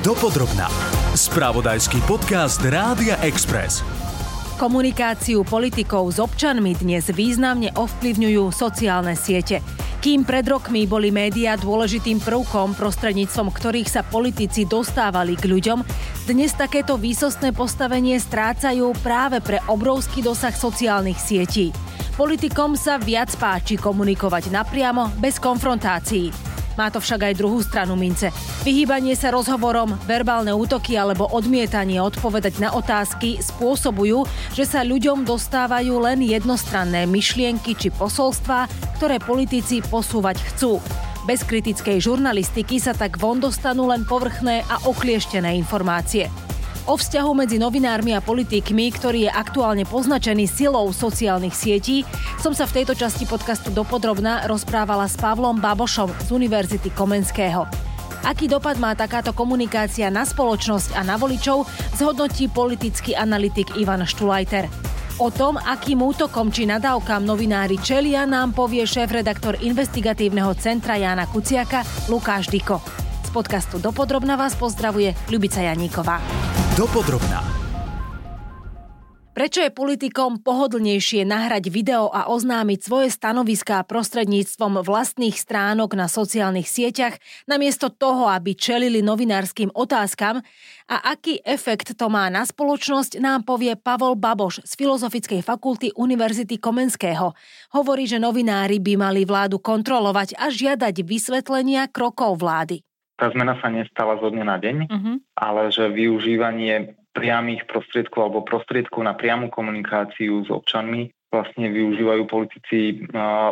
Dopodrobná. Spravodajský podcast Rádia Express. Komunikáciu politikov s občanmi dnes významne ovplyvňujú sociálne siete. Kým pred rokmi boli médiá dôležitým prvkom, prostredníctvom ktorých sa politici dostávali k ľuďom, dnes takéto výsostné postavenie strácajú práve pre obrovský dosah sociálnych sietí. Politikom sa viac páči komunikovať napriamo, bez konfrontácií. Má to však aj druhú stranu mince. Vyhýbanie sa rozhovorom, verbálne útoky alebo odmietanie odpovedať na otázky spôsobujú, že sa ľuďom dostávajú len jednostranné myšlienky či posolstvá, ktoré politici posúvať chcú. Bez kritickej žurnalistiky sa tak von dostanú len povrchné a oklieštené informácie. O vzťahu medzi novinármi a politikmi, ktorý je aktuálne poznačený silou sociálnych sietí, som sa v tejto časti podcastu Dopodrobná rozprávala s Pavlom Babošom z Univerzity Komenského. Aký dopad má takáto komunikácia na spoločnosť a na voličov, zhodnotí politický analytik Ivan Štulajter. O tom, akým útokom či nadávkam novinári čelia, nám povie šéf-redaktor investigatívneho centra Jána Kuciaka Lukáš Dyko. Z podcastu Dopodrobná vás pozdravuje Ľubica Janíková. Dopodrobná. Prečo je politikom pohodlnejšie nahrať video a oznámiť svoje stanoviská prostredníctvom vlastných stránok na sociálnych sieťach, namiesto toho, aby čelili novinárskym otázkam? A aký efekt to má na spoločnosť, nám povie Pavol Baboš z Filozofickej fakulty Univerzity Komenského. Hovorí, že novinári by mali vládu kontrolovať a žiadať vysvetlenia krokov vlády. Tá zmena sa nestala zo dňa na deň, ale že využívanie priamých prostriedkov alebo prostriedkov na priamu komunikáciu s občanmi vlastne využívajú politici,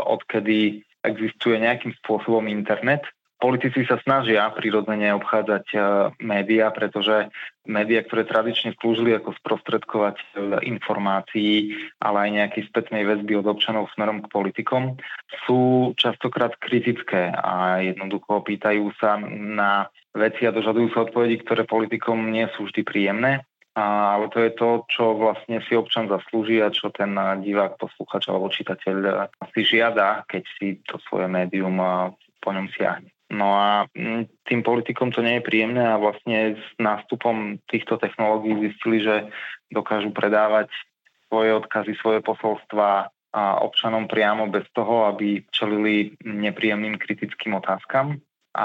odkedy existuje nejakým spôsobom internet. Politici sa snažia prirodzene obchádzať médiá, pretože médiá, ktoré tradične slúžili ako sprostredkovateľ informácií, ale aj nejakej spätnej väzby od občanov smerom k politikom, sú častokrát kritické a jednoducho pýtajú sa na veci a dožadujú sa odpovedí, ktoré politikom nie sú vždy príjemné. Ale to je to, čo vlastne si občan zaslúži a čo ten divák, posluchač alebo čitateľ si žiada, keď si to svoje médium po ňom siahne. No a tým politikom to nie je príjemné a vlastne s nástupom týchto technológií zistili, že dokážu predávať svoje odkazy, svoje posolstvá občanom priamo bez toho, aby čelili nepríjemným kritickým otázkam. A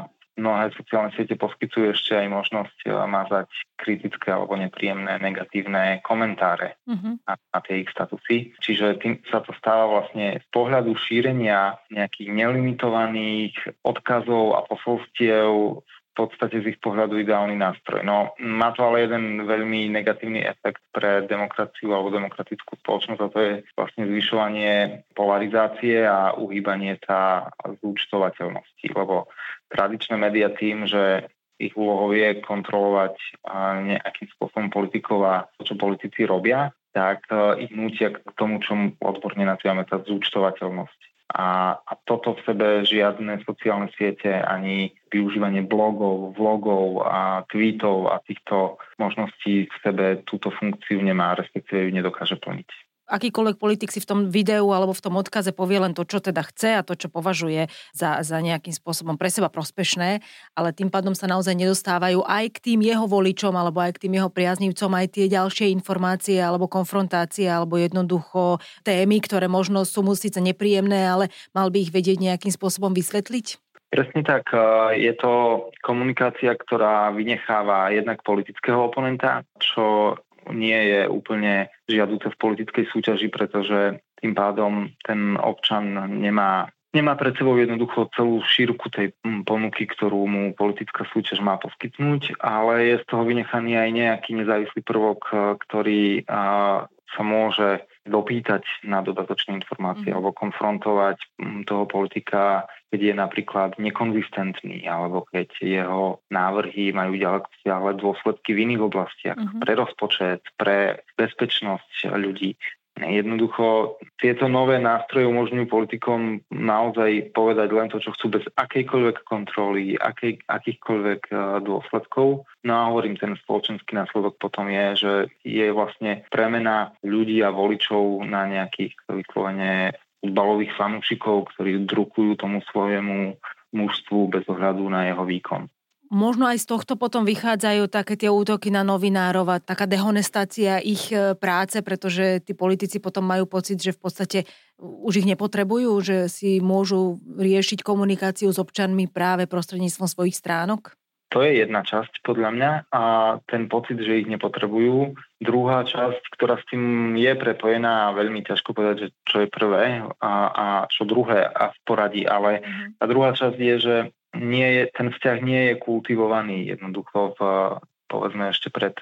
mnohé sociálne siete poskytujú ešte aj možnosť mazať kritické alebo nepríjemné negatívne komentáre na tie ich statusy. Čiže tým sa to stáva vlastne z pohľadu šírenia nejakých nelimitovaných odkazov a posolstiev v podstate z ich pohľadu ideálny nástroj. No, má to ale jeden veľmi negatívny efekt pre demokraciu alebo demokratickú spoločnosť a to je vlastne zvyšovanie polarizácie a uhýbanie sa zúčtovateľnosti, lebo tradičné médiá tým, že ich úlohou je kontrolovať nejakým spôsobom politikov a to, čo politici robia, tak ich nútia k tomu, čo odborne nazývame tá zúčtovateľnosť. A toto v sebe žiadne sociálne siete ani využívanie blogov, vlogov a tweetov a týchto možností v sebe túto funkciu nemá, respektíve ju nedokáže plniť. Akýkoľvek politik si v tom videu alebo v tom odkaze povie len to, čo teda chce a to, čo považuje za nejakým spôsobom pre seba prospešné, ale tým pádom sa naozaj nedostávajú aj k tým jeho voličom alebo aj k tým jeho priaznivcom aj tie ďalšie informácie alebo konfrontácie alebo jednoducho témy, ktoré možno sú mu síce nepríjemné, ale mal by ich vedieť nejakým spôsobom vysvetliť? Presne tak. Je to komunikácia, ktorá vynecháva jednak politického oponenta, čo nie je úplne žiaduce v politickej súťaži, pretože tým pádom ten občan nemá pred sebou jednoducho celú šírku tej ponuky, ktorú mu politická súťaž má poskytnúť, ale je z toho vynechaný aj nejaký nezávislý prvok, ktorý sa môže dopýtať na dodatočné informácie alebo konfrontovať toho politika, keď je napríklad nekonzistentný alebo keď jeho návrhy majú ďaleko siahle dôsledky v iných oblastiach, pre rozpočet, pre bezpečnosť ľudí. Jednoducho tieto nové nástroje umožňujú politikom naozaj povedať len to, čo chcú bez akejkoľvek kontroly, akýchkoľvek dôsledkov. No a hovorím, ten spoločenský následok potom je, že je vlastne premena ľudí a voličov na nejakých vyslovene futbalových fanúšikov, ktorí drukujú tomu svojemu mužstvu bez ohľadu na jeho výkon. Možno aj z tohto potom vychádzajú také tie útoky na novinárov a taká dehonestácia ich práce, pretože tí politici potom majú pocit, že v podstate už ich nepotrebujú, že si môžu riešiť komunikáciu s občanmi práve prostredníctvom svojich stránok? To je jedna časť podľa mňa a ten pocit, že ich nepotrebujú. Druhá časť, ktorá s tým je prepojená a veľmi ťažko povedať, že čo je prvé a čo druhé a v poradí, ale tá druhá časť je, že ten vzťah nie je kultivovaný jednoducho povedzme ešte pred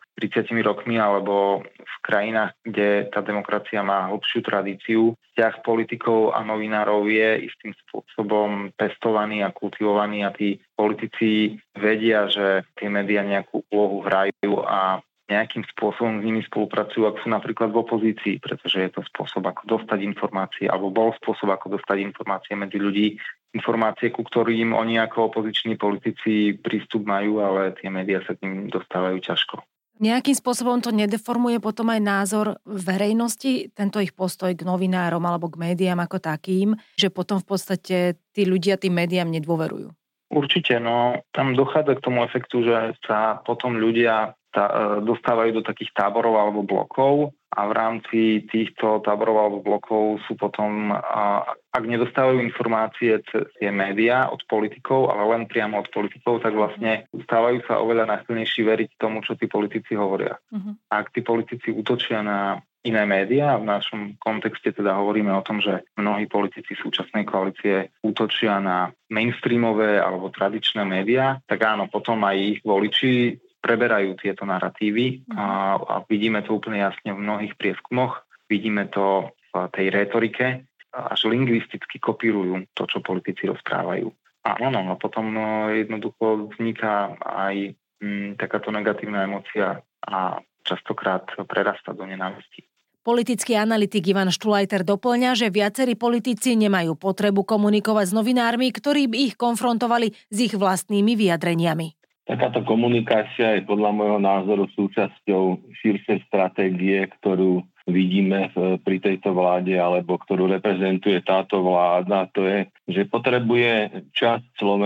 30 rokmi alebo v krajinách, kde tá demokracia má hlbšiu tradíciu. Vzťah politikov a novinárov je istým spôsobom pestovaný a kultivovaný a tí politici vedia, že tie médiá nejakú úlohu hrajú a nejakým spôsobom s nimi spolupracujú, ak sú napríklad v opozícii, pretože je to spôsob, ako dostať informácie, alebo bol spôsob, ako dostať informácie medzi ľudí, informácie, ku ktorým oni ako opoziční politici prístup majú, ale tie médiá sa k nim dostávajú ťažko. Nejakým spôsobom to nedeformuje potom aj názor verejnosti, tento ich postoj k novinárom alebo k médiám ako takým, že potom v podstate tí ľudia tým médiám nedôverujú? Určite, no tam dochádza k tomu efektu, že sa potom ľudia dostávajú do takých táborov alebo blokov a v rámci týchto táborov alebo blokov sú potom, ak nedostávajú informácie cez tie médiá od politikov, ale len priamo od politikov, tak vlastne stávajú sa oveľa náchylnejší veriť tomu, čo tí politici hovoria. Ak tí politici útočia na iné médiá, v našom kontexte teda hovoríme o tom, že mnohí politici súčasnej koalície útočia na mainstreamové alebo tradičné médiá, tak áno, potom aj ich voliči preberajú tieto naratívy a vidíme to úplne jasne v mnohých prieskumoch. Vidíme to v tej retorike, až lingvisticky kopírujú to, čo politici rozprávajú. A potom jednoducho vzniká aj takáto negatívna emócia a častokrát prerastá do nenávisti. Politický analytik Ivan Štulajter doplňa, že viacerí politici nemajú potrebu komunikovať s novinármi, ktorí by ich konfrontovali s ich vlastnými vyjadreniami. Takáto komunikácia je podľa môjho názoru súčasťou širšej stratégie, ktorú vidíme pri tejto vláde alebo ktorú reprezentuje táto vláda. To je, že potrebuje časť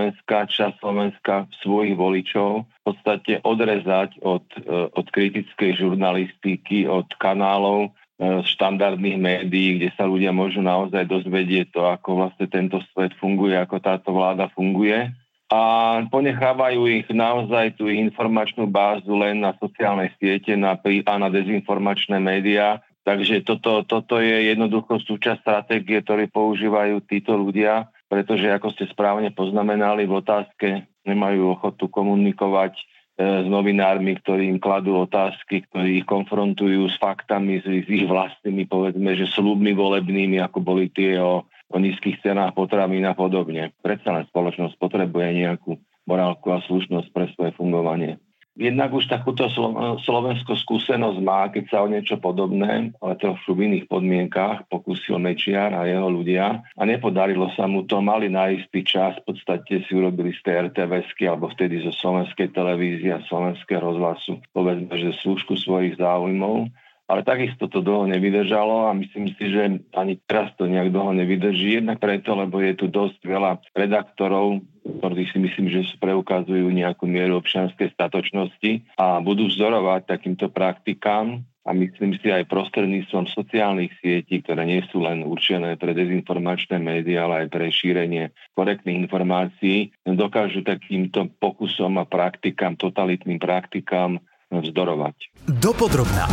Slovenska svojich voličov v podstate odrezať od kritickej žurnalistiky, od kanálov štandardných médií, kde sa ľudia môžu naozaj dozvedieť to, ako vlastne tento svet funguje, ako táto vláda funguje. A ponechávajú ich naozaj tú informačnú bázu len na sociálnej siete a na dezinformačné médiá. Takže toto je jednoducho súčasť stratégie, ktoré používajú títo ľudia, pretože ako ste správne poznamenali v otázke, nemajú ochotu komunikovať s novinármi, ktorí im kladú otázky, ktorí ich konfrontujú s faktami, s ich vlastnými, povedzme, že sľubmi volebnými, ako boli tie o nízkych cenách potravín a podobne. Predsa len spoločnosť potrebuje nejakú morálku a slušnosť pre svoje fungovanie. Jednak už takúto Slovensko skúsenosť má, keď sa o niečo podobné, ale trochu v iných podmienkách pokúsil Mečiar a jeho ľudia a nepodarilo sa mu to, mali na istý čas, v podstate si urobili z tej RTVSky alebo vtedy zo Slovenskej televízie a Slovenského rozhlasu, povedzme, že slúžku svojich záujmov. Ale takisto to dlho nevydržalo a myslím si, že ani teraz to nejak dlho nevydrží. Jednak preto, lebo je tu dosť veľa redaktorov, ktorí si myslím, že preukazujú nejakú mieru občianskej statočnosti a budú vzorovať takýmto praktikám. A myslím si aj prostredníctvom sociálnych sietí, ktoré nie sú len určené pre dezinformačné médiá, ale aj pre šírenie korektných informácií, dokážu takýmto pokusom a praktikám, totalitným praktikám vzdorovať. Dopodrobná.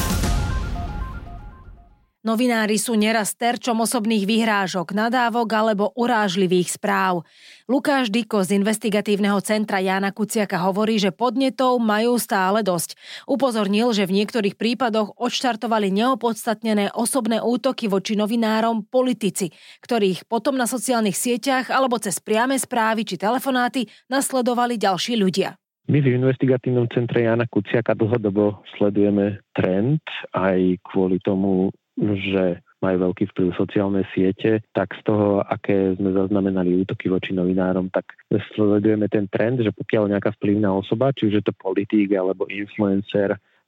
Novinári sú neraz terčom osobných vyhrážok, nadávok alebo urážlivých správ. Lukáš Diko z investigatívneho centra Jána Kuciaka hovorí, že podnetov majú stále dosť. Upozornil, že v niektorých prípadoch odštartovali neopodstatnené osobné útoky voči novinárom politici, ktorých potom na sociálnych sieťach alebo cez priame správy či telefonáty nasledovali ďalší ľudia. My v investigatívnom centre Jána Kuciaka dlhodobo sledujeme trend aj kvôli tomu, že majú veľký vplyv sociálne siete, tak z toho, aké sme zaznamenali útoky voči novinárom, tak sledujeme ten trend, že pokiaľ nejaká vplyvná osoba, či už je to politík alebo influencer,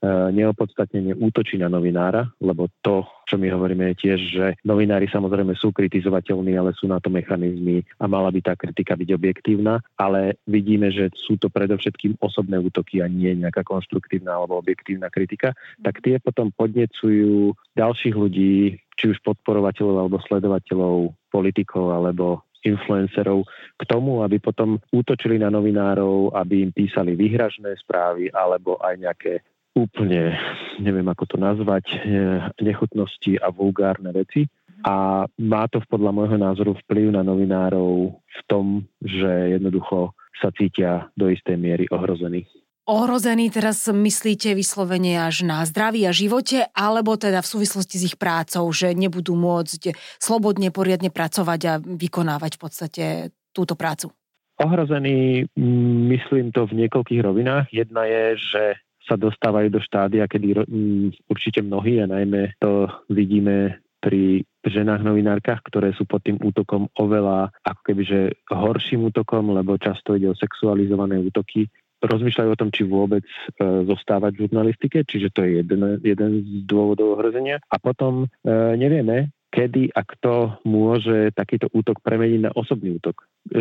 neopodstatnene útočí na novinára, lebo to, čo my hovoríme, je tiež, že novinári samozrejme sú kritizovateľní, ale sú na to mechanizmy a mala by tá kritika byť objektívna, ale vidíme, že sú to predovšetkým osobné útoky a nie nejaká konštruktívna alebo objektívna kritika, tak tie potom podnecujú ďalších ľudí, či už podporovateľov alebo sledovateľov, politikov alebo influencerov k tomu, aby potom útočili na novinárov, aby im písali výhražné správy alebo aj nejaké úplne, neviem ako to nazvať, nechutnosti a vulgárne veci. A má to podľa môjho názoru vplyv na novinárov v tom, že jednoducho sa cítia do istej miery ohrození. Ohrození teraz myslíte vyslovene až na zdraví a živote, alebo teda v súvislosti s ich prácou, že nebudú môcť slobodne, poriadne pracovať a vykonávať v podstate túto prácu? Ohrození, myslím to v niekoľkých rovinách. Jedna je, že sa dostávajú do štádia, kedy určite mnohí, a najmä to vidíme pri ženách novinárkach, ktoré sú pod tým útokom oveľa ako kebyže horším útokom, lebo často ide o sexualizované útoky, rozmýšľajú o tom, či vôbec zostávať v žurnalistike, čiže to je jeden z dôvodov ohrozenia. A potom nevieme, kedy a kto môže takýto útok premeniť na osobný útok.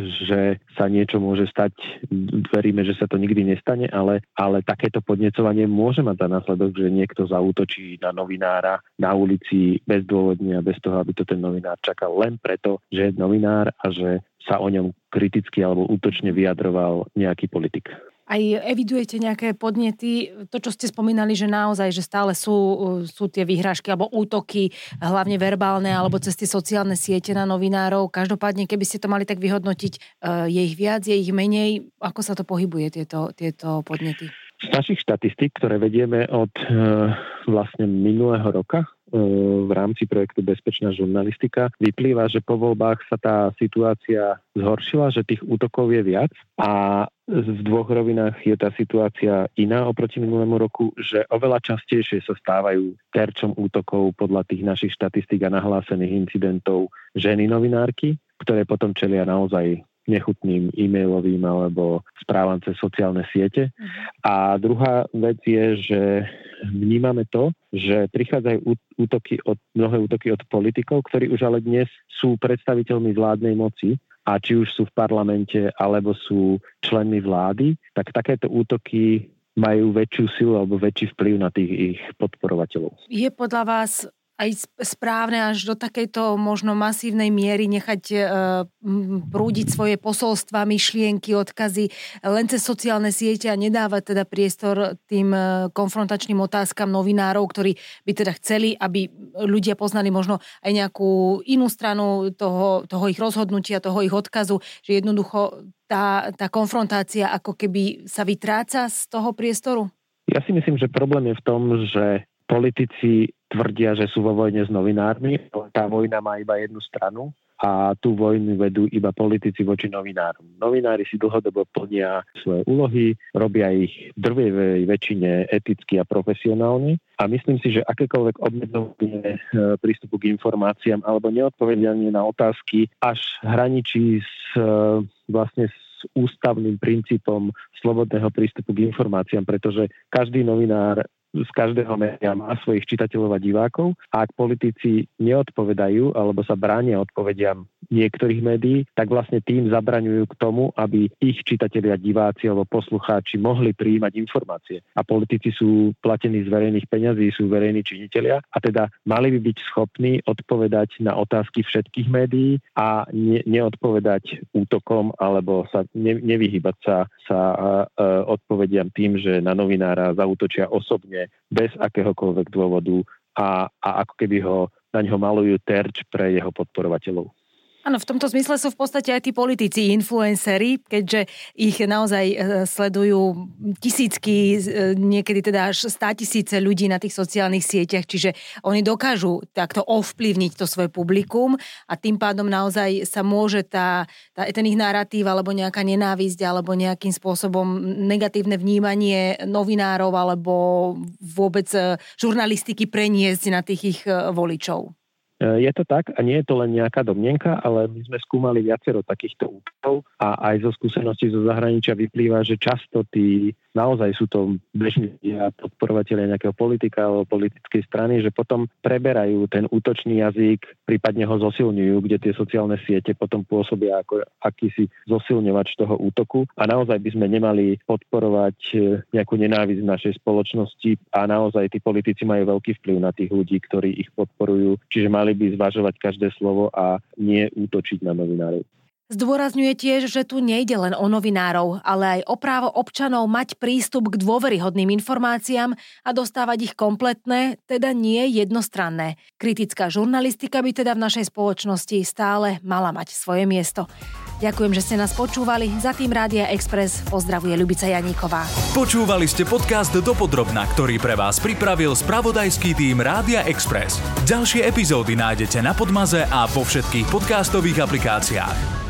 Že sa niečo môže stať, veríme, že sa to nikdy nestane, ale takéto podnecovanie môže mať za následok, že niekto zaútočí na novinára na ulici bezdôvodne a bez toho, aby to ten novinár čakal len preto, že je novinár a že sa o ňom kriticky alebo útočne vyjadroval nejaký politik. Aj evidujete nejaké podnety, to, čo ste spomínali, že naozaj, že stále sú tie výhrážky alebo útoky, hlavne verbálne, alebo cez tie sociálne siete na novinárov. Každopádne, keby ste to mali tak vyhodnotiť, je ich viac, je ich menej, ako sa to pohybuje, tieto podnety? Z našich štatistík, ktoré vedieme od vlastne minulého roka v rámci projektu Bezpečná žurnalistika, vyplýva, že po voľbách sa tá situácia zhoršila, že tých útokov je viac a v dvoch rovinách je tá situácia iná oproti minulému roku, že oveľa častejšie sa stávajú terčom útokov podľa tých našich štatistík a nahlásených incidentov ženy novinárky, ktoré potom čelia naozaj nechutným e-mailovým alebo správam cez sociálne siete. A druhá vec je, že vnímame to, že prichádzajú mnohé útoky od politikov, ktorí už ale dnes sú predstaviteľmi vládnej moci a či už sú v parlamente alebo sú členmi vlády, tak takéto útoky majú väčšiu silu alebo väčší vplyv na tých ich podporovateľov. Je podľa vás aj správne až do takejto možno masívnej miery nechať prúdiť svoje posolstva, myšlienky, odkazy len cez sociálne siete a nedávať teda priestor tým konfrontačným otázkam novinárov, ktorí by teda chceli, aby ľudia poznali možno aj nejakú inú stranu toho ich rozhodnutia, toho ich odkazu, že jednoducho tá konfrontácia ako keby sa vytráca z toho priestoru? Ja si myslím, že problém je v tom, že politici tvrdia, že sú vo vojne s novinármi, ale tá vojna má iba jednu stranu a tú vojnu vedú iba politici voči novinárom. Novinári si dlhodobo plnia svoje úlohy, robia ich v drvivej väčšine eticky a profesionálne a myslím si, že akékoľvek obmedzovanie prístupu k informáciám alebo neodpovedanie na otázky až hraničí vlastne s ústavným princípom slobodného prístupu k informáciám, pretože každý novinár z každého média má svojich čitateľov a divákov a ak politici neodpovedajú alebo sa bránia odpovediam niektorých médií, tak vlastne tým zabraňujú k tomu, aby ich čitatelia, diváci alebo poslucháči mohli prijímať informácie. A politici sú platení z verejných peňazí, sú verejní činitelia a teda mali by byť schopní odpovedať na otázky všetkých médií a neodpovedať útokom alebo sa nevyhýbať sa odpovediam tým, že na novinára zaútočia osobne bez akéhokoľvek dôvodu a ako keby na ňo malujú terč pre jeho podporovateľov. Áno, v tomto zmysle sú v podstate aj tí politici, influenceri, keďže ich naozaj sledujú tisícky, niekedy teda až 100 000 ľudí na tých sociálnych sieťach, čiže oni dokážu takto ovplyvniť to svoje publikum a tým pádom naozaj sa môže ten ich narratív alebo nejaká nenávisť alebo nejakým spôsobom negatívne vnímanie novinárov alebo vôbec žurnalistiky preniesť na tých ich voličov. Je to tak a nie je to len nejaká domnienka, ale my sme skúmali viacero takýchto útokov a aj zo skúseností zo zahraničia vyplýva, že často naozaj sú to bežní podporovatelia nejakého politika alebo politickej strany, že potom preberajú ten útočný jazyk, prípadne ho zosilňujú, kde tie sociálne siete potom pôsobia ako akýsi zosilňovač toho útoku a naozaj by sme nemali podporovať nejakú nenávisť v našej spoločnosti a naozaj tí politici majú veľký vplyv na tých ľudí, ktorí ich podporujú, čiže mali by zvažovať každé slovo a nie útočiť na novinárov. Zdôrazňuje tiež, že tu nejde len o novinárov, ale aj o právo občanov mať prístup k dôveryhodným informáciám a dostávať ich kompletné, teda nie jednostranné. Kritická žurnalistika by teda v našej spoločnosti stále mala mať svoje miesto. Ďakujem, že ste nás počúvali. Za tým Rádia Express pozdravuje Ľubica Janíková. Počúvali ste podcast Dopodrobna, ktorý pre vás pripravil spravodajský tím Rádia Express. Ďalšie epizódy nájdete na Podmaze a vo všetkých podcastových aplikáciách.